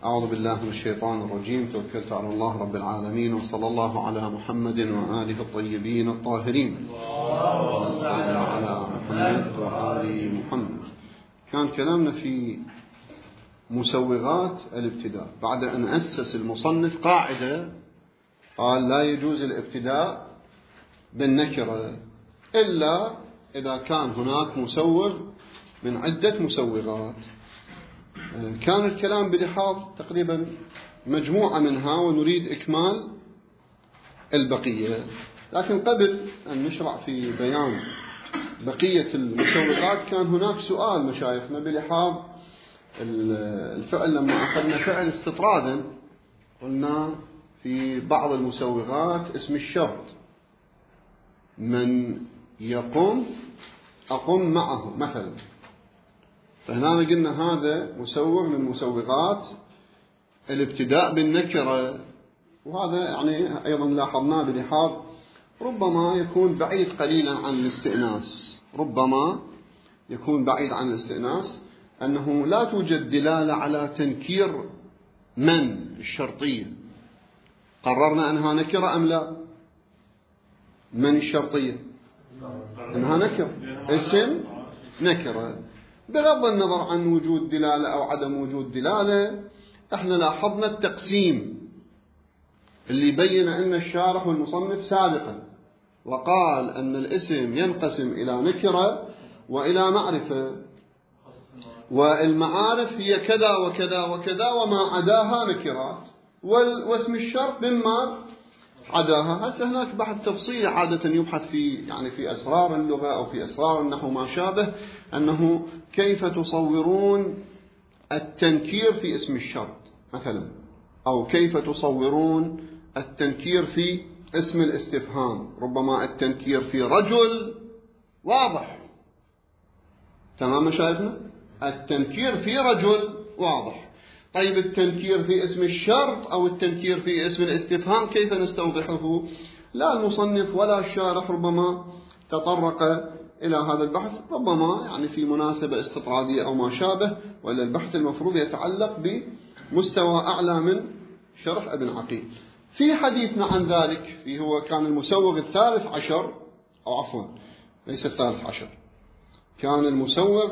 أعوذ بالله من الشيطان الرجيم. توكلت على الله رب العالمين، وصلى الله على محمد وآله الطيبين الطاهرين. اللهم صل على محمد وآل محمد. كان كلامنا في مسوغات الابتداء بعد أن أسس المصنف قاعدة، قال لا يجوز الابتداء بالنكرة إلا إذا كان هناك مسوغ من عدة مسوغات. كان الكلام بلحاظ تقريبا مجموعة منها، ونريد إكمال البقية. لكن قبل أن نشرع في بيان بقية المسوغات كان هناك سؤال مشايخنا بلحاظ الفعل. لما أخذنا فعل استطرادا قلنا في بعض المسوغات اسم الشرط، من يقوم أقوم معه مثلا، فهنا قلنا هذا مسوغ من مسوغات الابتداء بالنكرة. وهذا يعني أيضا لاحظناه بلحاظ ربما يكون بعيد قليلا عن الاستئناس، ربما يكون بعيد عن الاستئناس، أنه لا توجد دلالة على تنكير من الشرطية. قررنا أنها نكرة أم لا؟ من الشرطية أنها نكرة، اسم نكرة، بغض النظر عن وجود دلالة أو عدم وجود دلالة. احنا لاحظنا التقسيم اللي بين أن الشارح والمصنف سابقا، وقال أن الاسم ينقسم إلى نكرة وإلى معرفة، والمعارف هي كذا وكذا وكذا وما عداها نكرات، واسم الشرط مما عداها. هسه هناك بحث تفصيلي عادة يبحث في أسرار اللغة أو في أسرار النحو ما شابه، أنه كيف تصورون التنكير في اسم الشرط مثلا، أو كيف تصورون التنكير في اسم الاستفهام. ربما التنكير في رجل واضح، تمام مشاهدنا، التنكير في رجل واضح. طيب التنكير في اسم الشرط أو التنكير في اسم الاستفهام كيف نستوضحه؟ لا المصنف ولا الشارح ربما تطرق إلى هذا البحث، ربما يعني في مناسبة استطرادية أو ما شابه، وإلا البحث المفروض يتعلق بمستوى أعلى من شرح ابن عقيل. في حديثنا عن ذلك هو كان المسوغ الثالث عشر، أو عفوا ليس الثالث عشر، كان المسوغ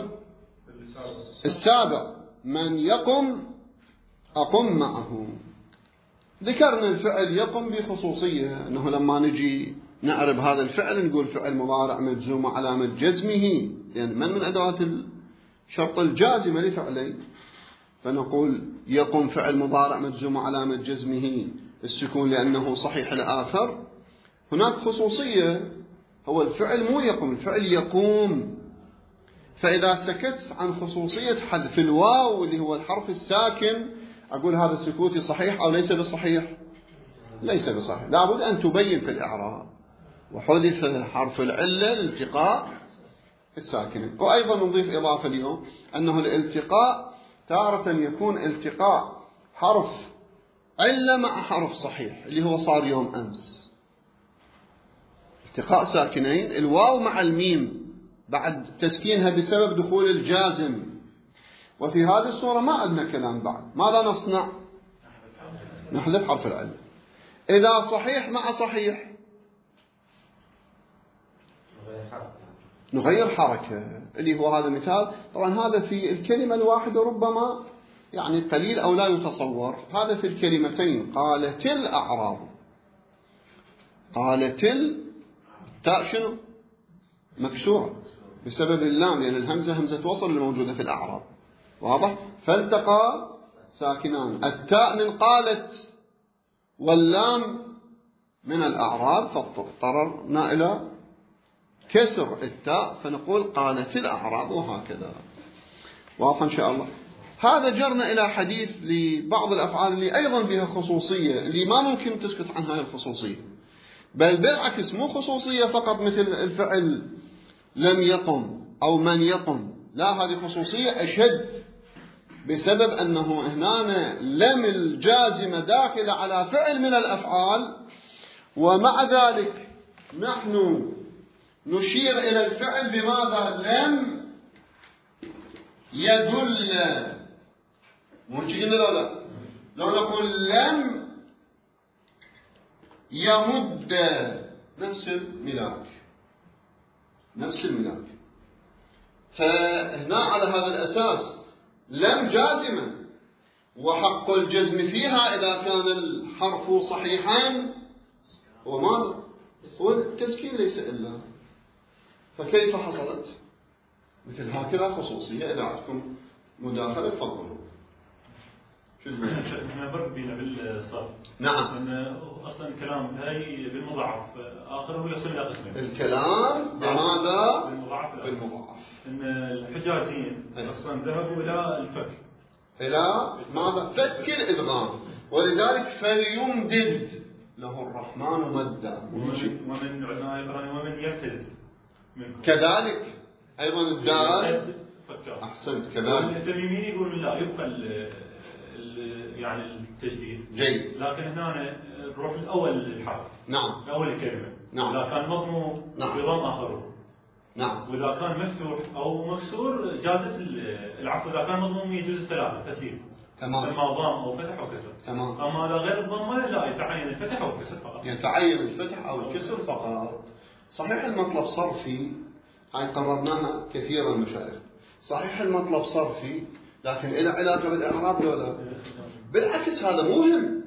السابع، من يقم أقم معه. ذكرنا الفعل يقم بخصوصية، أنه لما نجي نعرب هذا الفعل نقول فعل مضارع مجزوم علامة جزمه، يعني من أدوات الشرط الجازمة لفعلين، فنقول يقم فعل مضارع مجزوم علامة جزمه السكون لأنه صحيح الآخر. هناك خصوصية، هو الفعل مو يقوم، الفعل يقوم. فإذا سكت عن خصوصية حذف الواو اللي هو الحرف الساكن، أقول هذا سكوتي صحيح أو ليس بصحيح؟ ليس بصحيح، لابد أن تبين في الإعراب. وحذف حرف العلة لالتقاء الساكنين. وأيضا نضيف إضافة اليوم أنه الالتقاء تارة يكون التقاء حرف علة مع حرف صحيح، اللي هو صار يوم أمس، التقاء ساكنين، الواو مع الميم بعد تسكينها بسبب دخول الجازم. وفي هذه الصورة ما عندنا كلام بعد، ماذا نصنع؟ نحذف حرف العلة. إذا صحيح مع صحيح نغير حركة، اللي هو هذا مثال. طبعا هذا في الكلمة الواحدة ربما يعني قليل أو لا يتصور. هذا في الكلمتين قالت الأعراب، قالت التاء شنو؟ مكسورة بسبب اللام، لأن الهمزة همزة وصل الموجودة في الأعراب، واضح؟ فالتقى ساكنان، التاء من قالت واللام من الأعراب، فاضطررنا إلى كسر التاء فنقول قالت الأعراب، وهكذا. واضح إن شاء الله. هذا جرنا إلى حديث لبعض الأفعال اللي أيضا بها خصوصية، اللي ما ممكن تسكت عن هذه الخصوصية، بل بالعكس مو خصوصية فقط مثل الفعل لم يقم أو من يقم، لا، هذه خصوصية أشد، بسبب أنه هنا لم الجازمة داخلة على فعل من الأفعال، ومع ذلك نحن نشير إلى الفعل بماذا؟ لم يدل. مو قلنا لا لو نقول لم يمد، نفس الملاك، نفس الملاك. فهنا على هذا الأساس لم جازمة، وحق الجزم فيها إذا كان الحرف صحيحا وماذا؟ والتسكين ليس إلا. فكيف حصلت؟ مثل هكذا خصوصية. إذا عندكم مداخلة تفضلوا. احنا فرق بينا بالصرف. نعم. ان اصلا الكلام هاي بالمضاعف اخره يقسم الى قسمين. الكلام بماذا؟ بالمضاعف. ان الحجازيين اصلا ذهبوا الى الفك. الى ماذا؟ فك الادغام. ولذلك فليمدد له الرحمن مدا. ومن علماء القرآن ومن يرتد منكم. كذلك ايضا الدال. احسنت. كذلك التميميين يقولون لا يبقى يعني التجديد جيد، لكن هنا نروح الاول الحرف. نعم. الاول الكلمه. نعم. اذا كان مضموم بضم اخره. نعم. واذا كان مفتوح او مكسور جازت العفو. اذا كان مضموم يجوز الثلاثه تسهيل. تمام. اما ضم او فتح او كسر. تمام. اما على غير الضمه لا، يتعين الفتح او الكسر فقط. يتعين الفتح او الكسر فقط. صحيح المطلب صرفي، هاي قررناها كثيرا مشايخ. صحيح المطلب صرفي، لكن إلى علاقة بالإعراب لو لا؟ بالعكس هذا مهم،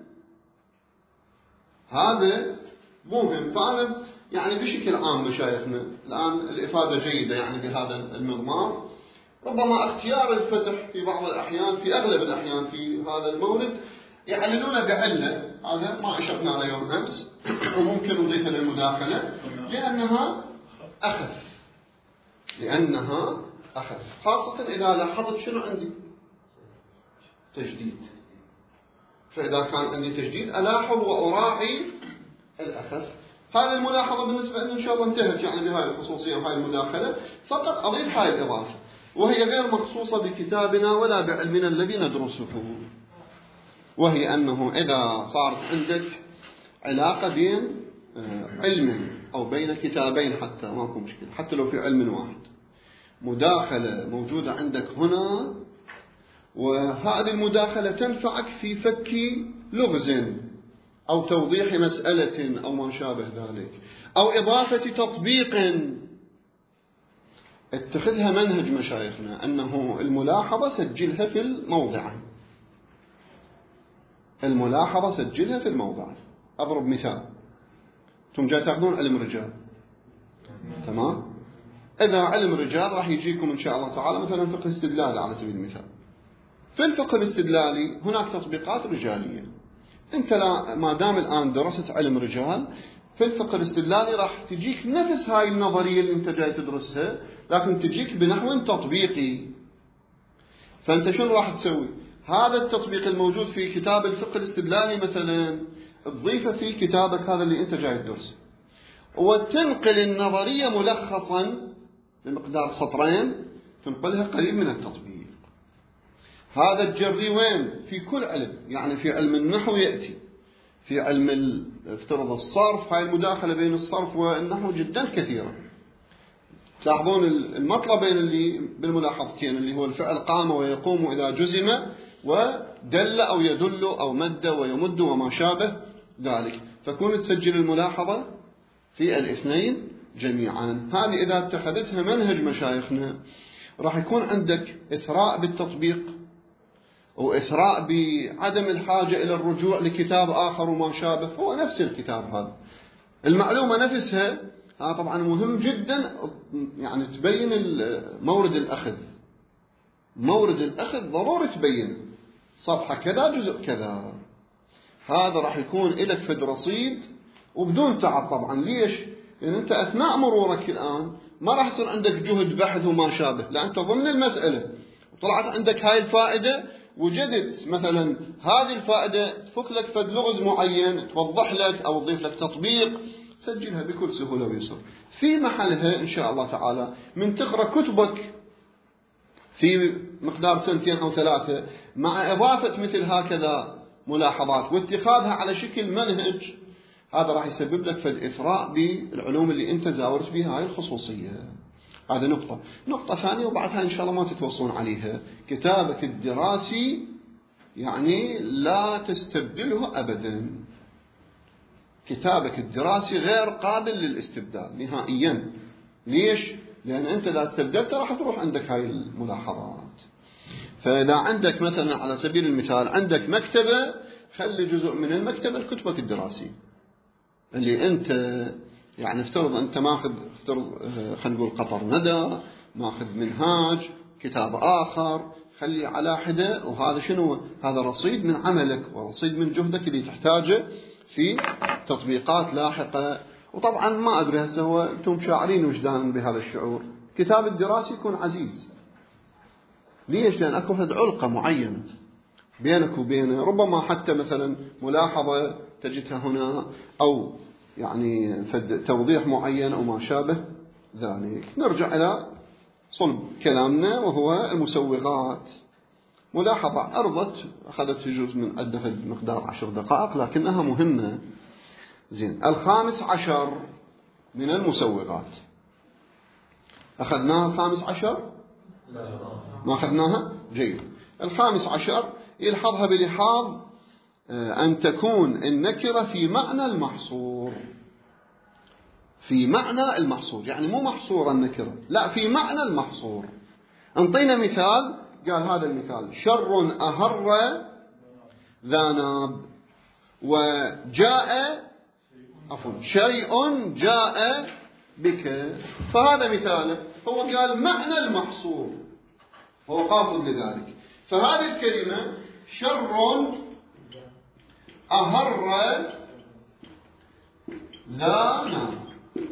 هذا مهم. فأنا يعني بشكل عام مشايخنا الآن الإفادة جيدة يعني بهذا المضمار. ربما اختيار الفتح في بعض الأحيان، في أغلب الأحيان في هذا المورد يعللون بعلة، هذا ما أشرنا على يوم أمس وممكن نضيف للمداخلة لأنها أخف، لأنها أخف، خاصة إذا لاحظت شنو عندي تجديد. فإذا كان عندي تجديد ألاحظ وأراعي الأخف. هذه الملاحظة بالنسبة لنا إن شاء الله انتهت يعني بهاي الخصوصية وهاي المداخلة. فقط أضيف هاي الإضافة، وهي غير مخصوصة بكتابنا ولا بعلمنا الذي ندرسه، وهي أنه إذا صارت عندك علاقة بين علم أو بين كتابين حتى ماكو مشكلة، حتى لو في علم واحد، مداخلة موجودة عندك هنا، وهذه المداخلة تنفعك في فك لغز أو توضيح مسألة أو ما شابه ذلك، أو إضافة تطبيق. اتخذها منهج مشايخنا أنه الملاحظة سجلها في الموضعين. الملاحظة سجلها في الموضعين. أضرب مثال، ثم جاء تأخذون علم رجال، تمام؟ إذا علم رجال راح يجيكم إن شاء الله تعالى مثلا فقه استدلالي على سبيل المثال. في الفقه الاستدلالي هناك تطبيقات رجالية. أنت ما دام الآن درست علم رجال، في الفقه الاستدلالي راح تجيك نفس هاي النظرية اللي أنت جاي تدرسها، لكن تجيك بنحو تطبيقي. فأنت شنو راح تسوي؟ هذا التطبيق الموجود في كتاب الفقه الاستدلالي مثلا تضيفه في كتابك هذا اللي أنت جاي تدرسه، وتنقل النظرية ملخصا بمقدار سطرين، تنقلها قريب من التطبيق. هذا تجري وين؟ في كل علم، يعني في علم النحو يأتي، في علم افترض الصرف، هاي المداخلة بين الصرف والنحو جدا كثيرة. تلاحظون المطلبين اللي بالملاحظتين اللي هو الفعل قام ويقوم إذا جزم، ودل أو يدل أو مد ويمد وما شابه ذلك. فكون تسجل الملاحظة في الاثنين جميعا. هذه إذا اتخذتها منهج مشايخنا راح يكون عندك إثراء بالتطبيق، وإثراء بعدم الحاجة إلى الرجوع لكتاب آخر وما شابه، هو نفس الكتاب هذا، المعلومة نفسها. هذا طبعا مهم جدا، يعني تبين مورد الأخذ. مورد الأخذ ضروري تبين صفحة كذا جزء كذا. هذا راح يكون لك فد رصيد وبدون تعب طبعا. ليش؟ لأن أنت أثناء مرورك الآن ما راح يصير عندك جهد بحث وما شابه، لا، أنت ضمن المسألة وطلعت عندك هاي الفائدة، وجدت مثلا هذه الفائدة تفك لك فد لغز معين، توضح لك أو تضيف لك تطبيق، سجلها بكل سهولة ويسر في محلها إن شاء الله تعالى. من تقرأ كتبك في مقدار سنتين أو ثلاثة مع إضافة مثل هكذا ملاحظات واتخاذها على شكل منهج، هذا راح يسبب لك فد إثراء بالعلوم اللي أنت زاورت بها هاي الخصوصية. هذا نقطة ثانية، وبعدها إن شاء الله ما تتوصلون عليها. كتابك الدراسي يعني لا تستبدله أبدا. كتابك الدراسي غير قابل للاستبدال نهائيا. ليش؟ لأن أنت إذا استبدلته راح تروح عندك هاي الملاحظات. فإذا عندك مثلا على سبيل المثال عندك مكتبة، خلي جزء من المكتبة لكتبك الدراسي اللي أنت يعني افترض أنت ماخذ، خلينا نقول قطر ندى، ماخذ منهاج، كتاب آخر، خلي على حدة. وهذا شنو؟ هذا رصيد من عملك ورصيد من جهدك اللي تحتاجه في تطبيقات لاحقة. وطبعا ما أدري هسه هو أنتم شاعرين وجدان بهذا الشعور. كتاب الدراسي يكون عزيز. ليش؟ لأن أكو علقة معينة بينك وبينه، ربما حتى مثلا ملاحظة تجدها هنا، أو يعني توضيح معين أو ما شابه ذلك. نرجع إلى صلب كلامنا وهو المسوغات. ملاحظة عرضت أخذت جزء من أدفة مقدار 10 دقائق لكنها مهمة. زين، 15 من المسوغات أخذناها. 15 ما أخذناها؟ جيد. 15 يلحظها بلحاظ أن تكون النكرة في معنى المحصور. في معنى المحصور، يعني مو محصورة النكرة، لا، في معنى المحصور. انطينا مثال. قال هذا المثال: شر أهر ذا ناب، وجاء شيء جاء بك. فهذا مثاله. هو قال معنى المحصور، هو قاصد لذلك. فهذه الكلمة شر أهر ذا ناب،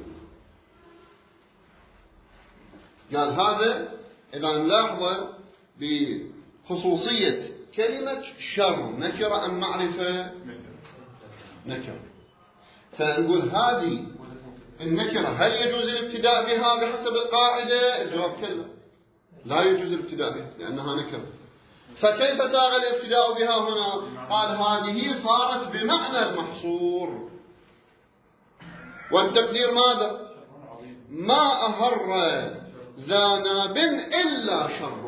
قال هذا إذا نلاحظ بخصوصية كلمة شر، نكرة أم معرفة؟ نكرة. فنقول هذه النكرة هل يجوز الابتداء بها بحسب القاعدة؟ الجواب كلا، لا يجوز الابتداء بها لأنها نكرة. فكيف ساغ الابتداء بها هنا؟ قال هذه صارت بمعنى المحصور. والتقدير ماذا؟ ما أهر ذا ناب إلا شر.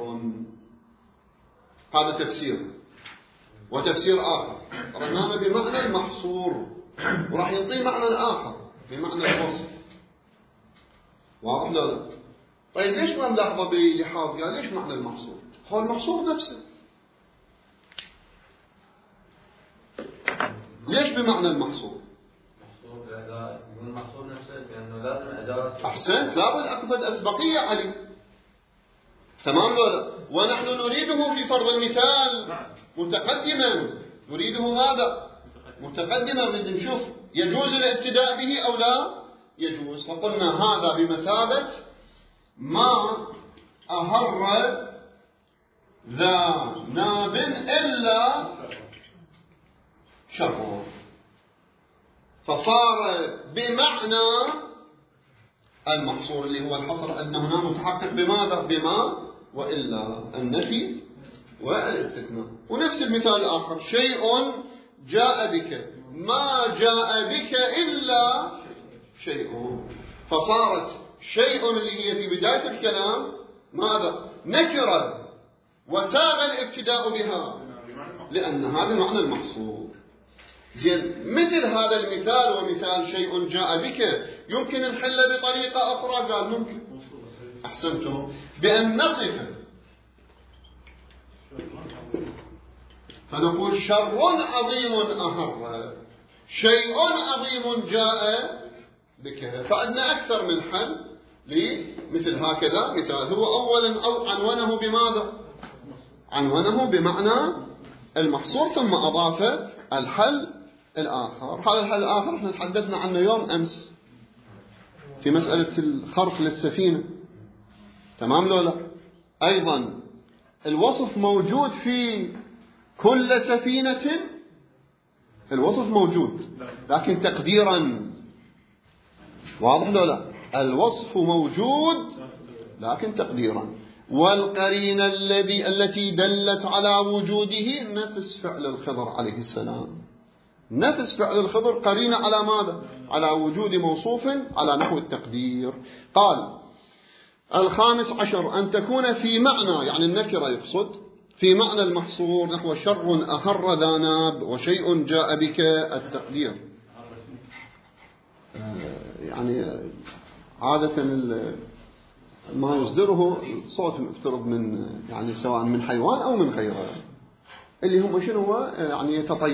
هذا تفسير. وتفسير آخر رنانا بمعنى المحصور، وراح يعطي معنى آخر بمعنى الوصف. واضح لا لا؟ طيب ليش ما نلاحظه بلحاظ؟ قال ليش معنى المحصور؟ هو المحصور نفسه. ليش بمعنى المحصور؟ المحصور نفسه لأنه لازم أداة. أحسنت، لابد أكفت أسبقية عليه. تمام لولا؟ ونحن نريده في فرض المثال متقدما. نريده ماذا؟ متقدما. نريد نشوف يجوز الابتداء به أو لا يجوز. فقلنا هذا بمثابة ما أهر ذا ناب إلا شر. فصار بمعنى المحصور اللي هو الحصر، أن هنا متحقق بماذا؟ بما وإلا، النفي والاستثناء. ونفس المثال الآخر: شيء جاء بك، ما جاء بك إلا شيء. فصارت شيء اللي هي في بداية الكلام ماذا؟ نكرة، وساغ الابتداء بها لأنها بمعنى المحصور. زين، مثل هذا المثال ومثال شيء جاء بك يمكن الحل بطريقة أخرى. قال ممكن. أحسنتم. بأن نصف، فنقول شر عظيم أهر، شيء عظيم جاء بك. فعندنا أكثر من حل لمثل هكذا مثال. هو أولا أو عنونه بماذا؟ عنونه بمعنى المحصور، ثم أضاف الحل الآخر. هذا الحل الآخر احنا تحدثنا عنه يوم أمس في مسألة الخرق للسفينة. تمام لولا؟ أيضا الوصف موجود في كل سفينة. الوصف موجود لكن تقديرا. واضح لولا؟ الوصف موجود لكن تقديرا. والقرينة التي دلت على وجوده نفس فعل الخضر عليه السلام. نفس فعل الخضر قرينة على ماذا؟ على وجود موصوف على نحو التقدير. قال 15 أن تكون في معنى، يعني النكرة يقصد، في معنى المحصور نحو شر أهر ذا ناب وشيء جاء بك التقدير. يعني عادة ما يصدره صوت مفترض من يعني سواء من حيوان أو من غيره، اللي هم شنو هو يعني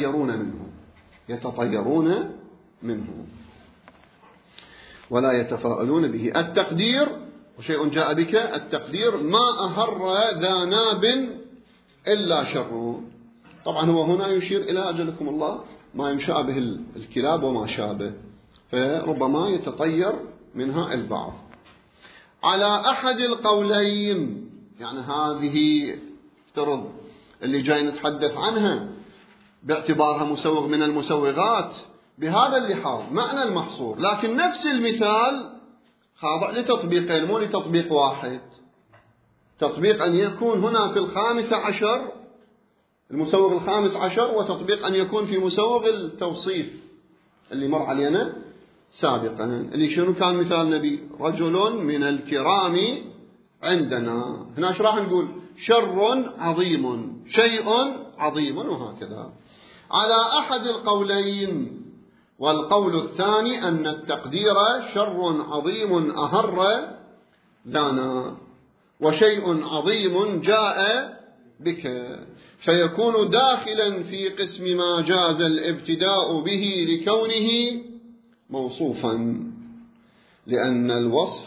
يتطيرون منه ولا يتفاءلون به. التقدير وشيء جاء بك التقدير ما أهر ذا ناب إلا شر. طبعا هو هنا يشير إلى أجلكم الله ما ينشأ به الكلاب وما شابه، فربما يتطير منها البعض. على أحد القولين، يعني هذه افترض اللي جاي نتحدث عنها باعتبارها مسوغ من المسوغات بهذا اللحاظ معنى المحصور، لكن نفس المثال خاضع لتطبيقين مو لتطبيق واحد. تطبيق أن يكون هنا في 15 المسوغ 15، وتطبيق أن يكون في مسوغ التوصيف اللي مر علينا سابقا، اللي شنو كان مثال نبي رجل من الكرام عندنا. هنا ايش راح نقول؟ شر عظيم، شيء عظيم، وهكذا. على أحد القولين، والقول الثاني أن التقدير شر عظيم أهر ذانا وشيء عظيم جاء بك، فيكون داخلا في قسم ما جاز الابتداء به لكونه موصوفا، لأن الوصف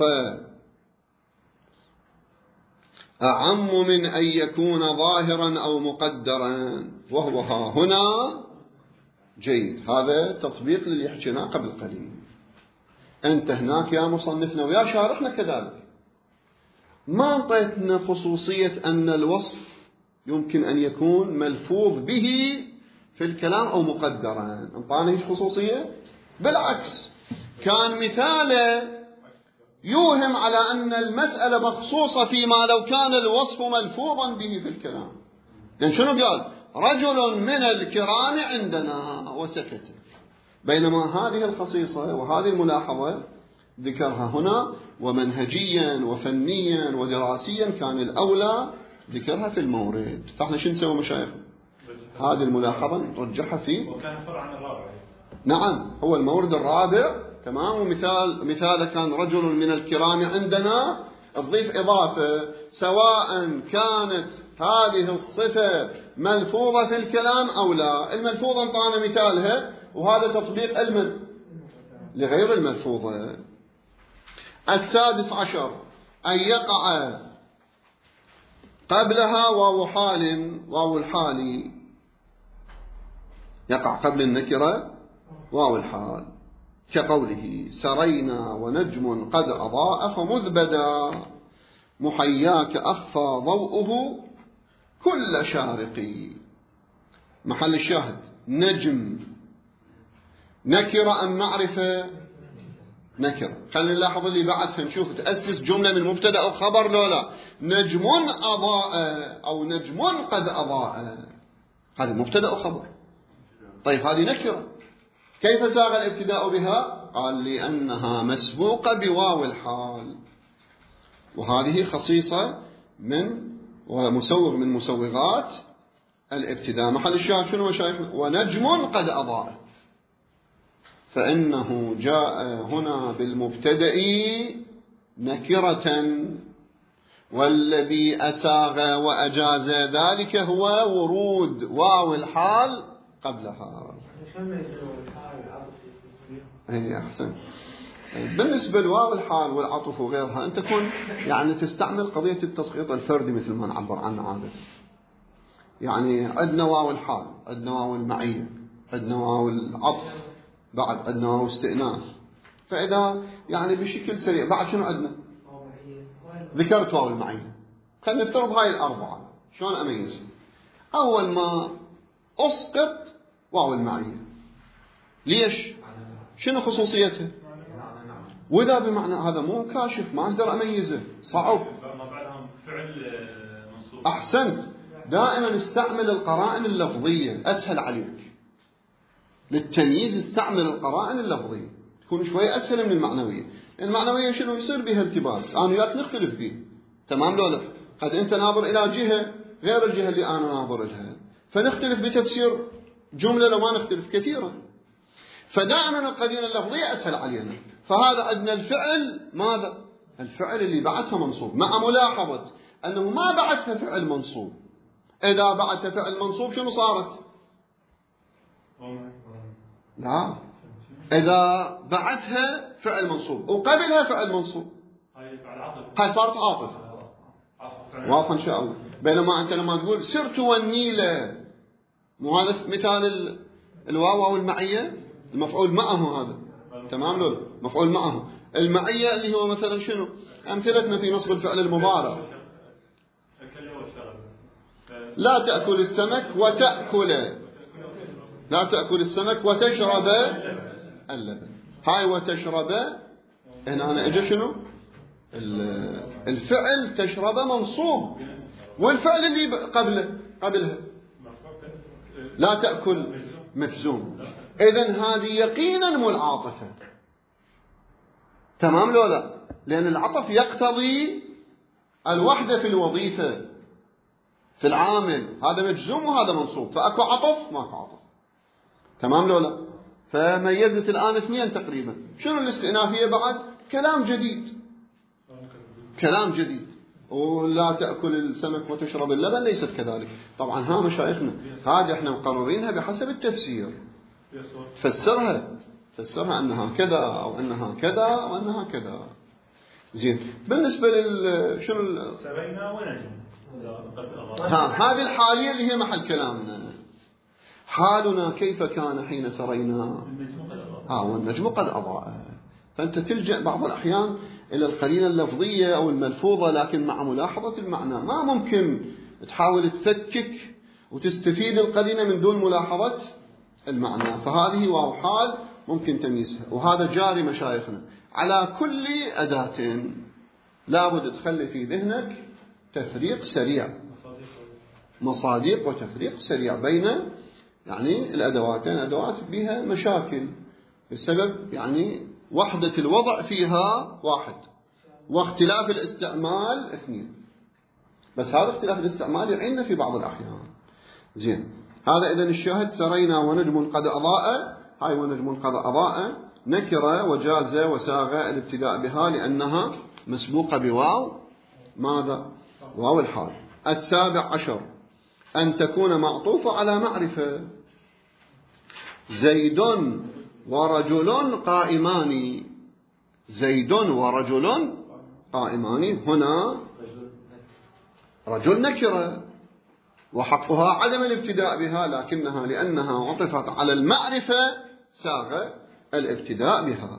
أعم من أن يكون ظاهرا أو مقدرا، وهو ها هنا جيد. هذا تطبيق للي حكيناه قبل قليل. أنت هناك يا مصنفنا ويا شارحنا كذلك ما انطيتنا خصوصية أن الوصف يمكن أن يكون ملفوظ به في الكلام أو مقدرا. انطانا هيك خصوصية؟ بالعكس، كان مثاله يوهم على أن المسألة مخصوصة فيما لو كان الوصف ملفوظا به في الكلام. يعني شنو قال؟ رجل من الكرام عندنا وسكت. بينما هذه الخصيصة وهذه الملاحظة ذكرها هنا، ومنهجيا وفنيا ودراسيا كان الأولى ذكرها في المورد. فاحنا شو نسوي مشايخ؟ هذه الملاحظة نرجحها فيه. وكان فرع عن الرابع. نعم، هو المورد الرابع تمام. ومثال كان رجل من الكرام عندنا، تضيف إضافة سواء كانت هذه الصفة ملفوظة في الكلام أو لا. الملفوظة انطانا مثالها، وهذا تطبيق لغير الملفوظة. 16 أن يقع قبلها واو حال، واو الحال يقع قبل النكرة واو الحال، كقوله سرينا ونجم قد أضاء فمذبدا محياك أخفى ضوءه كل شارقي. محل الشاهد نجم نكرة أم معرفة؟ نكرة. خلينا نلاحظ اللي بعدها نشوف تأسس جملة من مبتدأ أو خبر لولا. نجم أضاء أو نجم قد أضاء، هذا مبتدأ أو خبر. طيب هذه نكرة، كيف ساغ الابتداء بها؟ قال لأنها مسبوقة بواو الحال، وهذه خصيصة من ومسوغ من مسوغات الابتداء. محل الشاهد شنو مشايخ؟ ونجم قد أضاء، فإنه جاء هنا بالمبتدأ نكرة، والذي أساغ وأجاز ذلك هو ورود واو الحال قبلها. اي احسن. بالنسبه لواو الحال والعطف وغيرها، انت تكون يعني تستعمل قضيه التسقيط الفردي مثل ما نعبر عنه عاده. يعني عندنا واو الحال، عندنا واو المعيه، عندنا واو العطف، بعد عندنا واو استئناس. فاذا يعني بشكل سريع بعد شنو عندنا؟ ذكرت واو المعيه. خلينا نفترض هاي الاربعه، شلون اميزها؟ اول ما اسقط واو المعيه، ليش؟ شنو خصوصيتها؟ وإذا بمعنى هذا مو كاشف، ما أقدر أميزه، صعب. أحسنت. دائما استعمل القرائن اللفظية، أسهل عليك للتمييز. استعمل القرائن اللفظية، تكون شوي أسهل من المعنوية. لأن المعنوية شنو يصير بها التباس، أنا وياك نختلف به، تمام لو لا؟ قد أنت ناظر إلى جهة غير الجهة اللي أنا ناظر لها، فنختلف بتفسير جملة لو ما نختلف كثيرا. فدائما القرينة اللفظية أسهل علينا. فهذا عندنا الفعل ماذا؟ الفعل اللي بعدها منصوب، مع ملاحظة أنه ما بعدها فعل منصوب. إذا بعدها فعل منصوب شنو صارت؟ لا، إذا بعدها فعل منصوب وقبلها فعل منصوب هاي صارت عاطف. واضح إن شاء الله. بينما أنت لما تقول سرت والنيلة، مو هذا مثال الواو أو المعية؟ المفعول معه هذا، تمام لول؟ مفعول معه. المعية اللي هو مثلا شنو؟ أمثلتنا في نصب الفعل المضارع. لا تأكل السمك وتأكل، لا تأكل السمك وتشرب اللبن. هاي وتشرب هنا أنا أجي شنو؟ الفعل تشرب منصوب، والفعل اللي قبلها لا تأكل مجزوم. إذن هذه يقينا مو العاطفة، تمام لو لا؟ لأن العطف يقتضي الوحدة في الوظيفة في العامل، هذا مجزوم وهذا منصوب، فأكو عطف ماكو عطف، تمام لو لا؟ فميزت الآن اثنين تقريبا. شنو الاستئنافية بعد؟ كلام جديد، كلام جديد. ولا تأكل السمك وتشرب اللبن ليست كذلك. طبعا ها مشايخنا هذه احنا مقررينها بحسب التفسير، تفسرها أنها كذا أو أنها كذا أو أنها كذا. زين. بالنسبة شنو سرينا ونجم، هذه الحالية اللي هي محل كلامنا. حالنا كيف كان حين سرينا؟ والنجم قد أضاء. فأنت تلجأ بعض الأحيان إلى القرينة اللفظية أو الملفوظة، لكن مع ملاحظة المعنى. ما ممكن تحاول تفكك وتستفيد القرينة من دون ملاحظة المعنى. فهذه واو حال ممكن تمييزها، وهذا جاري مشايخنا على كل أداة. لابد تخلي في ذهنك تفريق سريع، مصادق وتفريق سريع بين يعني الأدواتين. أدوات بها مشاكل بسبب يعني وحدة الوضع فيها واحد، واختلاف الاستعمال اثنين. بس هذا اختلاف الاستعمال يعيننا في بعض الأحيان. زين. هذا إذن الشاهد سرينا ونجم قد أضاء. هاي ونجم قد أضاء نكرة وجاز وساغ الابتداء بها لأنها مسبوقة بواو ماذا؟ واو الحال. 17 أن تكون معطوفة على معرفة. زيد ورجل قائمان. زيد ورجل قائمان. هنا رجل نكرة وحقها عدم الابتداء بها، لكنها لأنها عطفت على المعرفة ساغ الابتداء بها.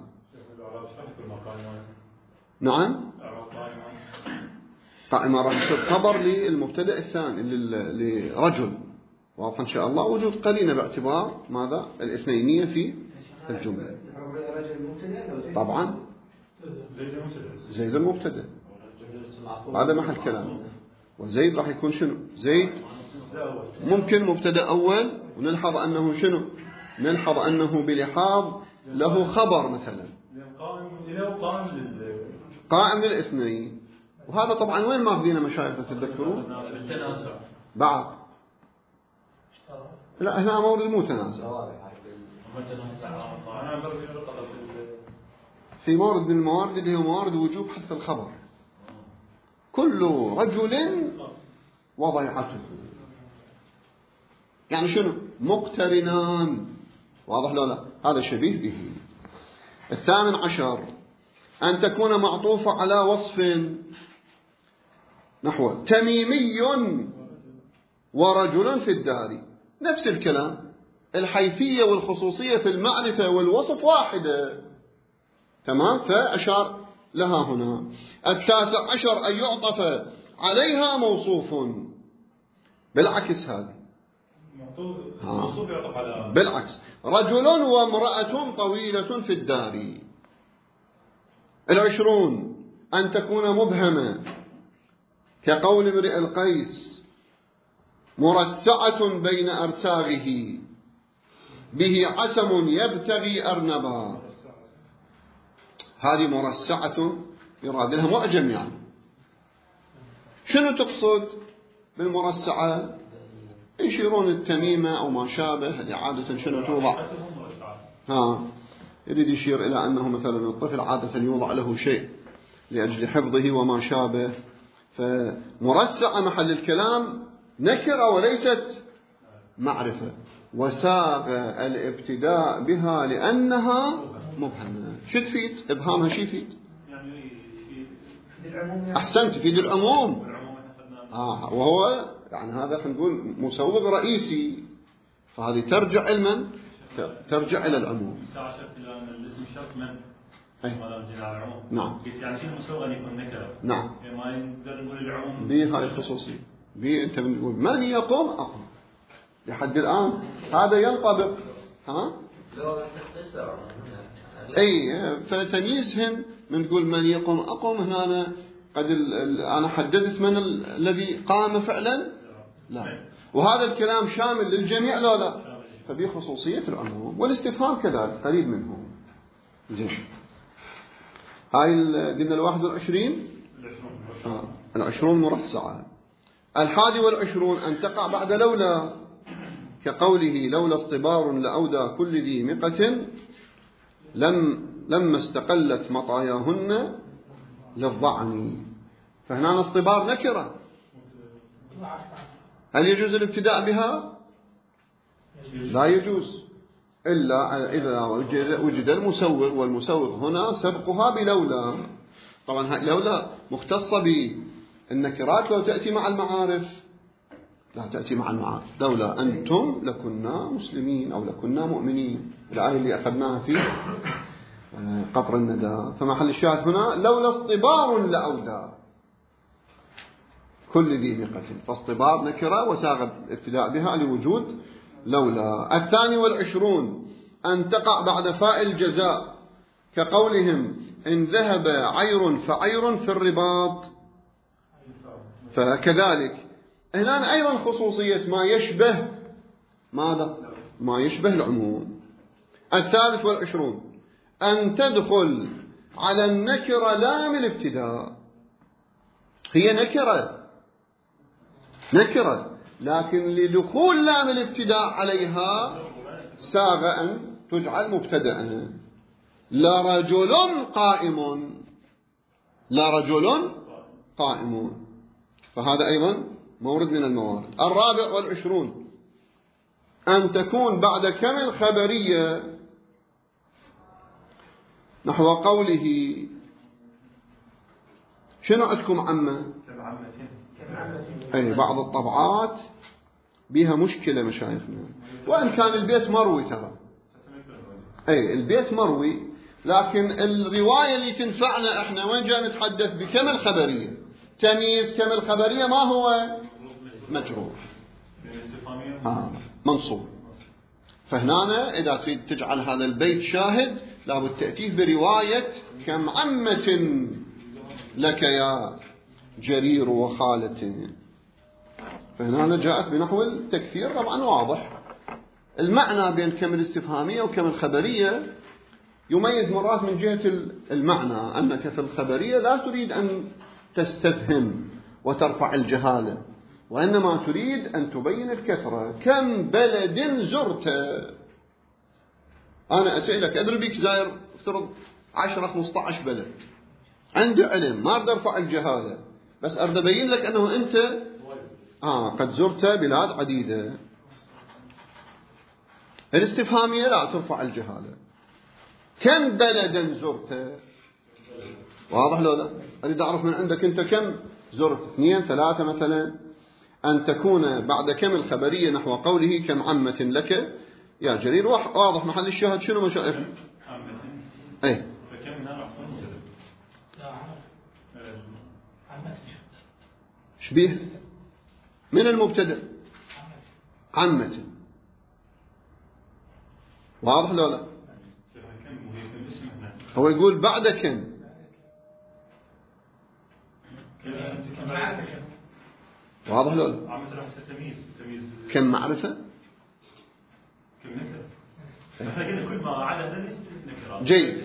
نعم. قائما راح يصير خبر للمبتدأ الثاني لرجل. واضح إن شاء الله. وجود قرينة باعتبار ماذا؟ الاثنينية في الجملة. طبعا زيد المبتدأ هذا محل كلام. وزيد راح يكون شنو؟ زيد ممكن مبتدأ أول، ونلحظ أنه شنو؟ نلحظ أنه بلحاظ له خبر مثلا قائم للاثنين. وهذا طبعا وين ماخذينه مشايخنا تتذكرون؟ بعد لا هنا مورد مو تنازع، في مورد من الموارد اللي هو موارد وجوب حذف الخبر. كل رجل وضيعته، يعني شنو؟ مقترنان. واضح لو لا؟ هذا شبيه به. 18 أن تكون معطوفة على وصف، نحو تميمي ورجل في الدار. نفس الكلام، الحيثية والخصوصية في المعرفة والوصف واحدة، تمام؟ فأشار لها هنا. 19 أن يعطف عليها موصوف. بالعكس هذه بالعكس، رجل وامرأة طويلة في الدار. 20 أن تكون مبهمة، كقول امرئ القيس مرسعة بين أرساغه به عسم يبتغي أرنبا. هذه مرسعة يراد لها معجم، يعني شنو تقصد؟ بالمرسعة يشيرون التميمة أو ما شابه اللي عادة شنو توضع. يريد يشير إلى أنه مثلا الطفل عادة يوضع له شيء لأجل حفظه وما شابه. فمرسعة محل الكلام نكرة وليست معرفة، وساغ الابتداء بها لأنها مبهمة. شو تفيد إبهامها؟ شو يفيد؟ أحسنت، تفيد العموم. وهو يعني هذا خلينا نقول مسوغ رئيسي، فهذه ترجع علما ترجع إلى العموم. نعم. يعني شنو مسوغ أن يكون نكرة؟ نعم. ما نقدر نقول العموم. بهاي الخصوصية. أنت بنقول من يقوم أقوم. لحد الآن هذا ينطبق. فتمييزهن من تقول من يقوم أقوم هنا قد أنا حددت من الذي قام فعلا؟ لا. وهذا الكلام شامل للجميع لا؟ فبيه خصوصية العموم، والاستفهام كذلك قريب منه. زين. هاي قلنا 21 20 مرصعة. 21 أن تقع بعد لولا، كقوله لولا اصطبار لأودى كل ذي مقة لما استقلت مطاياهن للضعن. فهنا اصطبار نكرة، هل يجوز الابتداء بها؟ لا يجوز إلا إذا وجد المسوغ، والمسوغ هنا سبقها بلولا. طبعا لولا مختصة بالنكرات، لو تأتي مع المعارف لا تأتي مع المعارف. لولا أنتم لكنا مسلمين أو لكنا مؤمنين، الآية اللي أخذناها في قطر الندى. فمحل الشاهد هنا لولا اصطبار لأودى كل ذي مقة، فاصطبار نكرة وساغ الابتداء بها لوجود لولا. 22 أن تقع بعد فاء الجزاء، كقولهم إن ذهب عير فعير في الرباط. فكذلك هنا أيضا خصوصية ما يشبه ماذا؟ ما يشبه العموم. 23 أن تدخل على النكرة لام الابتداء. هي نكرة لكن لدخول لام الابتداء عليها ساغ أن تجعل مبتدأ. لا رجل قائم. فهذا أيضا مورد من الموارد. 24 أن تكون بعد كم الخبرية، نحو قوله شنو عندكم عمة؟ أي بعض الطبعات بها مشكلة مشايخنا، وإن كان البيت مروي ترى. البيت مروي، لكن الرواية اللي تنفعنا احنا وين جاء نتحدث بكم الخبرية. تمييز كم الخبرية ما هو مجرور، منصوب. فهنا إذا تريد تجعل هذا البيت شاهد لابد تأتيه برواية كم عمة لك يا جرير وخالة. فهنا جاءت بنحو التكثير. طبعا واضح المعنى بين كم الاستفهامية وكم الخبرية يميز مرات من جهة المعنى، أنك في الخبرية لا تريد أن تستفهم وترفع الجهالة، وإنما تريد أن تبين الكثرة. كم بلد زرت؟ أنا أسألك أدري بك زاير افترض 10-15 بلد، عندي علم، ما أريد أرفع الجهالة، بس أريد أبين لك أنه أنت قد زرت بلاد عديدة. الاستفهامية لا ترفع الجهالة. كم بلدا زرت؟ واضح لو لا؟ أريد أعرف من عندك أنت كم زرت، 2-3 مثلا. أن تكون بعد كم الخبرية، نحو قوله كم عمة لك يا جرير. واضح محل الشاهد شنو مشايخنا؟ شبيه من المبتدأ عمة. واضح لو لا؟ هو يقول بعد كم. واضح لو لا؟ كم معرفة جيد.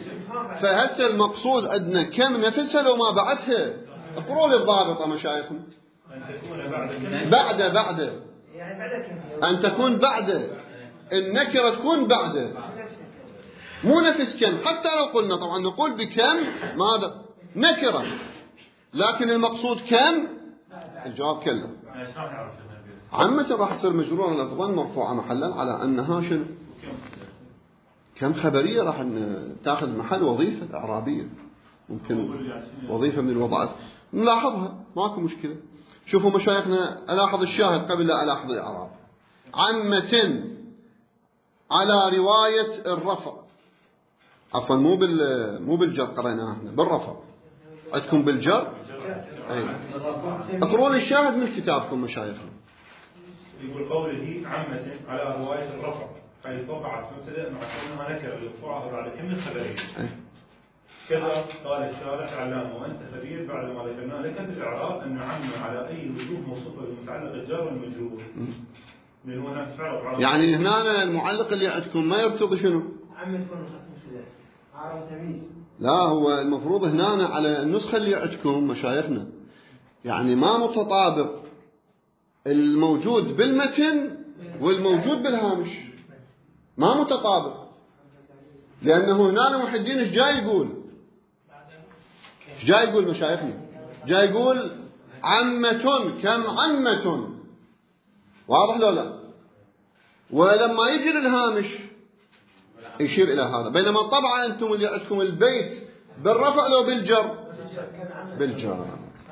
فهسه المقصود عندنا كم نفسها لو ما بعدها. اقروا لي الضابطة مشايخنا. بعد أن تكون بعد النكرة تكون بعد، مو نفس كم. حتى لو قلنا طبعا نقول بكم ماذا نكرة، لكن المقصود كم، الجواب كلا. عامة راح تصير مجرورة لفظا مرفوعة محلا على أنها شنو؟ كم خبرية راح تأخذ محل وظيفة إعرابية، ممكن وظيفة من الوظائف نلاحظها ماكو مشكلة. شوفوا مشايخنا، ألاحظ الشاهد قبل لا ألاحظ الإعراب. عامة على رواية الرفع، عفوا مو بالجر قريناها احنا بالرفع، عندكم بالجر. أي اقرون الشاهد من كتابكم مشايخنا. يقول قوله عامة على رواية الرفع، حيث وقعت مبتدأ مع كونها نكرة يرفعها بعد كم الخبرية. كذا قال الشارح علامة وأنت خبير بعد ما ذكرنا لك في الإعراب أن عم على أي وجوه موصوفة بمتعلق الجار والمجرور. من هنا تعرف يعني هنا المعلق اللي عندكم ما يرتضي شنو؟ عم تكون مبتدأ عرف تمييز. لا، هو المفروض هنا على النسخة اللي عندكم مشايخنا يعني ما متطابق الموجود بالمتن والموجود بالهامش، ما متطابق. لأنه هنا محي الدين ايش جاي يقول؟ ايش جاي يقول مشايخنا؟ جاي يقول عمة، كم عمة، واضح لو لا؟ ولما يجي للهامش يشير إلى هذا. بينما طبعا أنتم اللي عندكم البيت بالرفع لو بالجر؟ بالجر.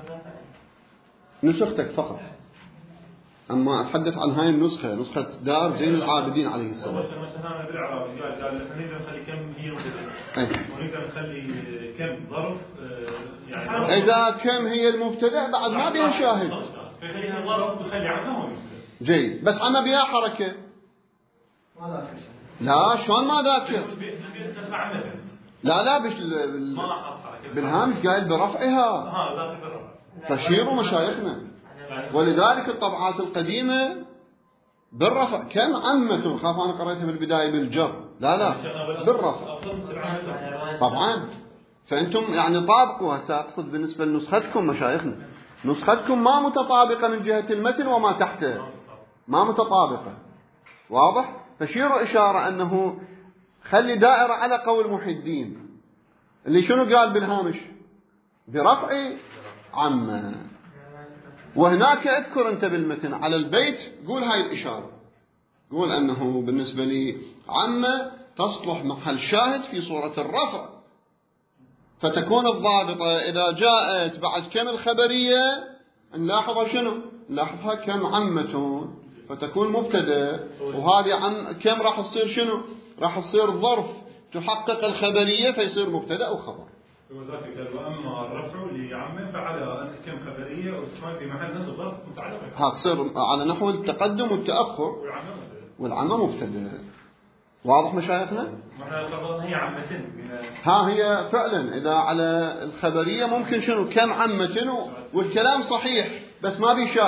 نسختك فقط، أما أتحدث عن هاي النسخة، نسخة دار زين العابدين عليه السلام. مثلا بالإعراب قال نقدر نخلي كم هي مبتدأ، ونقدر نخلي كم ظرف، يعني إذا كم هي المبتدأ بعد ما بيها شاهد، فخليها ظرف وخلي عنها جيد. بس عما بيها حركة، لا شلون ما ذاكر؟ لا بالهامش قايل برفعها، فشيروا مشايخنا. ولذلك الطبعات القديمة بالرفع، كم عمة، خاف أنا قريتها بالبداية بالجر، لا بالرفع طبعا. فأنتم يعني طابقوا، هسه أقصد بالنسبة لنسختكم مشايخنا، نسختكم ما متطابقة من جهة المتن وما تحته، ما متطابقة، واضح؟ فشيروا إشارة أنه خلي دائرة على قول محي الدين اللي شنو قال بالهامش؟ برفع عمة. وهناك اذكر أنت بالمتن على البيت قول هاي الإشارة، قول أنه بالنسبة لي عمة تصلح محل شاهد في صورة الرفع، فتكون الضابطة إذا جاءت بعد كم الخبرية نلاحظها شنو؟ نلاحظها كم عمة، فتكون مبتدأ. وهذه كم راح تصير شنو؟ راح تصير ظرف تحقق الخبرية، فيصير مبتدأ وخبر. وذلك قال وأما الرفع لعمة فعلى أن كم خبرية واستثناء في محل نصب ظرف متعلق. هتصير على نحو التقدم والتأخر، والعمة مبتدأ. واضح مشايخنا؟ هي عمة. ها هي فعلا إذا على الخبرية ممكن شنو؟ كم عمة، والكلام صحيح بس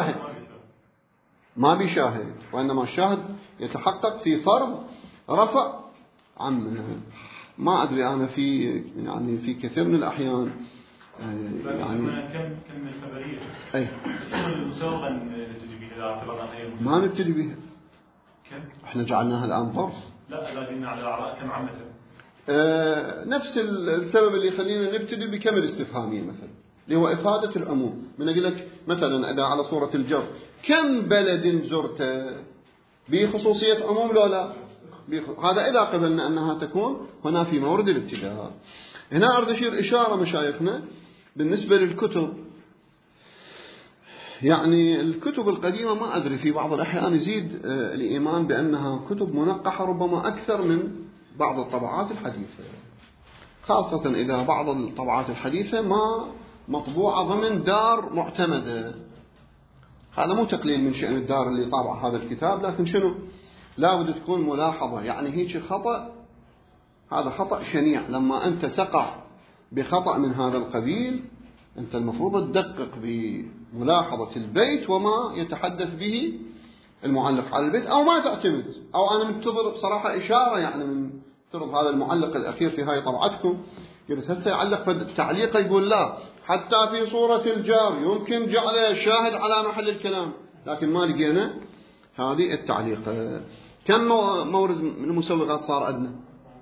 ما بيشاهد، وإنما الشاهد يتحقق في فرض رفع عمه. ما أدري أنا في كثير من الأحيان يعني كم الخبرية أي مسوغا نبتدي بها، ما نبتدي بها، كم احنا جعلناها الآن ظرف. لا لكن على الأعراء كم عمة. نفس السبب اللي يخلينا نبتدي بكم الاستفهامية مثلا، اللي هو إفادة العموم. من أقول لك مثلا إذا على صورة الجر كم بلد زرت، بخصوصية عموم لو لا، هذا إذا قبلنا أنها تكون هنا في مورد الابتداء. هنا أريد أشير إشارة مشايخنا بالنسبة للكتب. يعني الكتب القديمة ما أدري في بعض الأحيان يزيد الإيمان بأنها كتب منقحة ربما أكثر من بعض الطبعات الحديثة، خاصة إذا بعض الطبعات الحديثة ما مطبوعة ضمن دار معتمدة. هذا مو تقليل من شأن الدار اللي طابع هذا الكتاب، لكن شنو لا بد تكون ملاحظة. يعني هيك خطأ، هذا خطأ شنيع. لما أنت تقع بخطأ من هذا القبيل أنت المفروض تدقق بملاحظة البيت وما يتحدث به المعلق على البيت، أو ما تعتمد. أو أنا منتظر بصراحة إشارة، يعني من ترض هذا المعلق الأخير في هاي طبعتكم، قلت هسه يعلق تعليقه يقول لا حتى في صورة الجار يمكن جعل الشاهد على محل الكلام، لكن ما لقينا هذه التعليقة. كم مورد من المسوغات صار عندنا؟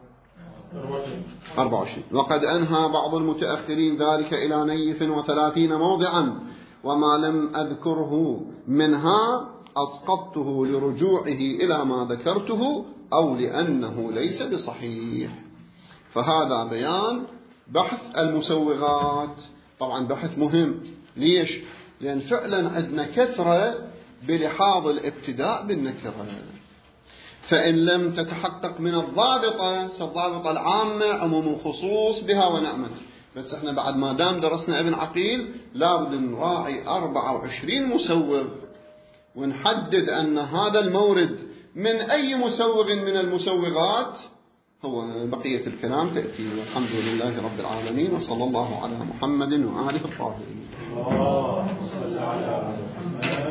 24. وقد أنهى بعض المتأخرين ذلك إلى نيف 30 موضعا، وما لم أذكره منها أسقطته لرجوعه إلى ما ذكرته أو لأنه ليس بصحيح. فهذا بيان بحث المسوغات، طبعا بحث مهم. ليش؟ لأن فعلا عندنا كثرة بلحاظ الابتداء بالنكرة، فإن لم تتحقق من الضابطة العامة عموم وخصوص بها ونعمة. بس احنا بعد ما دام درسنا ابن عقيل لابد نراعي 24 مسوغ ونحدد أن هذا المورد من أي مسوغ من المسوغات هو. بقية الكلام تأتي. والحمد لله رب العالمين، وصلى الله على محمد وآله الطاهرين.